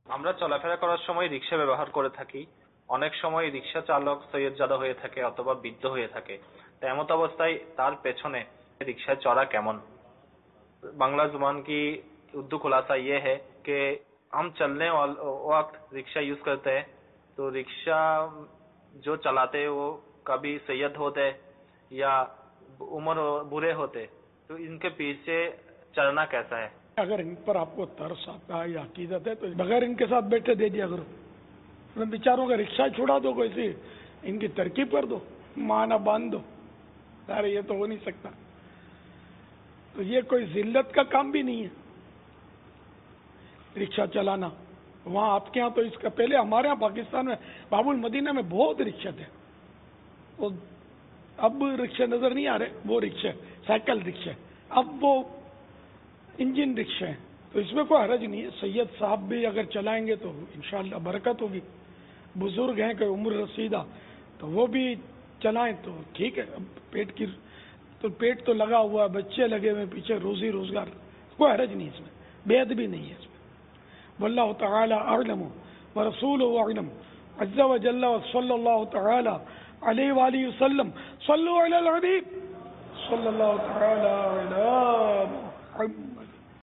আমরা চলাফেরা করার সময় রিক্সা ব্যবহার করে থাকি। অনেক সময় রিক্সা চালক সৈয়দজাদা হয়ে থাকে অথবা বৃদ্ধ হয়ে থাকে। তো এমত অবস্থায় তার পেছনে রিক্সায় চড়া কেমন? बांग्ला जुबान की उर्दू खुलासा ये है कि हम चलने वक्त रिक्शा यूज करते हैं, तो रिक्शा जो चलाते हैं वो कभी सैयद होते या उम्र बुरे होते, तो इनके पीछे चलना कैसा है? अगर इन पर आपको तरस आता है या अकीदत है तो बगैर इनके साथ बैठे दे दिया करो, बेचारों का रिक्शा छुड़ा दो, कैसे इनकी तरकीब कर दो, माना बांध दो। अरे ये तो हो नहीं सकता। तो ये कोई जिल्लत का काम भी नहीं है रिक्शा चलाना। वहाँ आपके यहाँ तो इसका पहले हमारे यहाँ पाकिस्तान में बाबुल मदीना में बहुत रिक्शा थे, तो अब रिक्शे नजर नहीं आ रहे, वो रिक्शे साइकिल रिक्शे, अब वो इंजन रिक्शे हैं। तो इसमें कोई हरज नहीं है। सैयद साहब भी अगर चलाएंगे तो इंशाअल्लाह बरकत होगी। बुजुर्ग हैं कि उम्र रसीदा, तो वो भी चलाएं तो ठीक है। अब पेट तो लगा हुआ है, बच्चे लगे हुए पीछे, रोजी रोजगार, कोई हरज नहीं इसमें, बेद भी नहीं है इसमें। वल्लाहु तआला अअलम व रसूलुहु अअलम अज़्ज़ा व जल्ला व सल्लल्लाहु तआला अलैहि व आलिहि वसल्लम सल्लु अलल हबीब सल्लल्लाहु तआला अला मुहम्मद।